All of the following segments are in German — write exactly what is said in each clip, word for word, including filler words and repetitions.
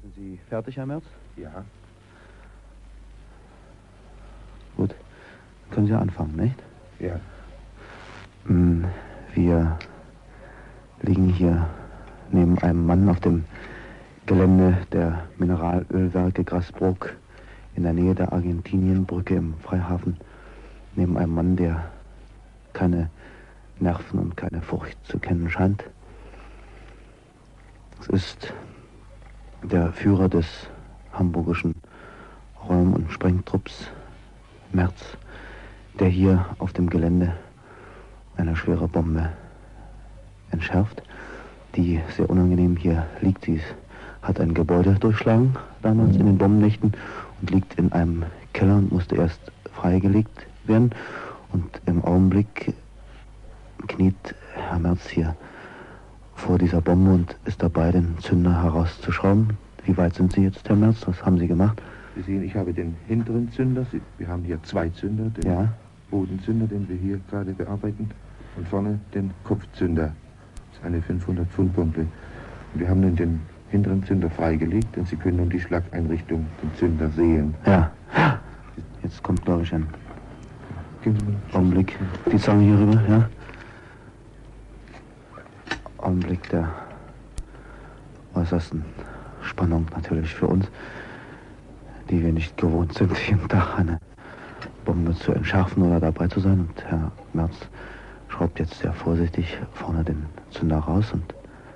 Sind Sie fertig, Herr Merz? Ja. Gut. Können Sie anfangen, nicht? Ja. Wir liegen hier neben einem Mann auf dem Gelände der Mineralölwerke Grasbrook in der Nähe der Argentinienbrücke im Freihafen. Neben einem Mann, der keine Nerven und keine Furcht zu kennen scheint. Es ist der Führer des hamburgischen Räum- und Sprengtrupps, Merz, der hier auf dem Gelände eine schwere Bombe entschärft, die sehr unangenehm hier liegt. Sie hat ein Gebäude durchschlagen, damals in den Bombennächten, und liegt in einem Keller und musste erst freigelegt werden. Und im Augenblick kniet Herr Merz hier vor dieser Bombe und ist dabei, den Zünder herauszuschrauben. Wie weit sind Sie jetzt, Herr Merz? Was haben Sie gemacht? Sie sehen, ich habe den hinteren Zünder. Wir haben hier zwei Zünder. Den Ja. Bodenzünder, den wir hier gerade bearbeiten. Und vorne den Kopfzünder. Das ist eine fünfhundert Pfund Bombe. Und wir haben nun den hinteren Zünder freigelegt und Sie können nun die Schlageinrichtung, den Zünder sehen. Ja. Jetzt kommt, glaube ich, ein Geben Sie mir Augenblick. Die Zange hier rüber, ja. Augenblick der äußersten Spannung natürlich für uns, die wir nicht gewohnt sind, jeden Tag eine Bombe zu entschärfen oder dabei zu sein. Und Herr Merz schraubt jetzt sehr vorsichtig vorne den Zünder raus. Und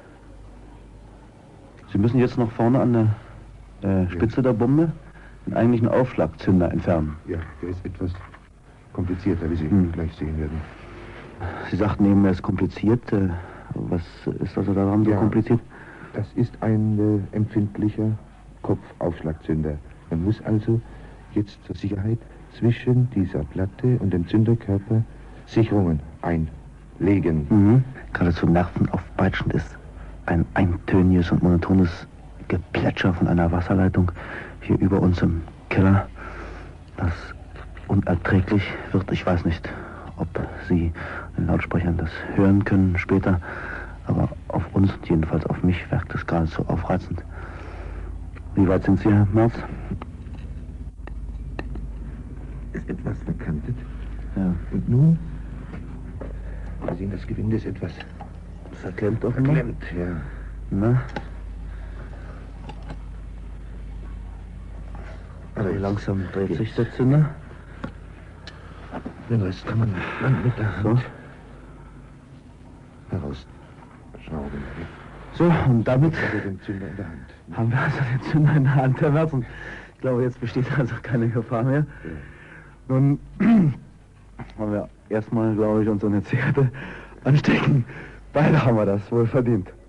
Sie müssen jetzt noch vorne an der äh, Spitze der Bombe den eigentlichen Aufschlagzünder entfernen. Ja, der ist etwas komplizierter, wie Sie Hm. gleich sehen werden. Sie sagten eben, er ist kompliziert. Äh, was ist also daran so Ja. kompliziert? Das ist ein äh, empfindlicher Kopfaufschlagzünder. Man muss also jetzt zur Sicherheit zwischen dieser Platte und dem Zünderkörper Sicherungen einlegen. Mhm. Geradezu nervenaufpeitschend ist ein eintöniges und monotones Geplätscher von einer Wasserleitung hier über uns im Keller, das unerträglich wird. Ich weiß nicht, ob Sie in den Lautsprechern das hören können später, aber auf uns, jedenfalls auf mich, wirkt es geradezu aufreizend. Wie weit sind Sie, Herr Merz? Ist etwas verkantet. Ja. Und nun, Sie sehen, das Gewinde ist etwas Verklemmt offenbar? verklemmt. Ja. Na? Aber Also jetzt langsam dreht geht's. sich der Zünder. Den Rest kann man dann mit der So. Hand herausschrauben. So, und damit Ich habe den Zünder in der Hand. haben wir also den Zünder in der Hand, Herr Merz. Und ich glaube, jetzt besteht also keine Gefahr mehr. Ja. Nun haben wir erstmal, glaube ich, uns eine Zigarette anstecken. Beide haben wir das wohl verdient.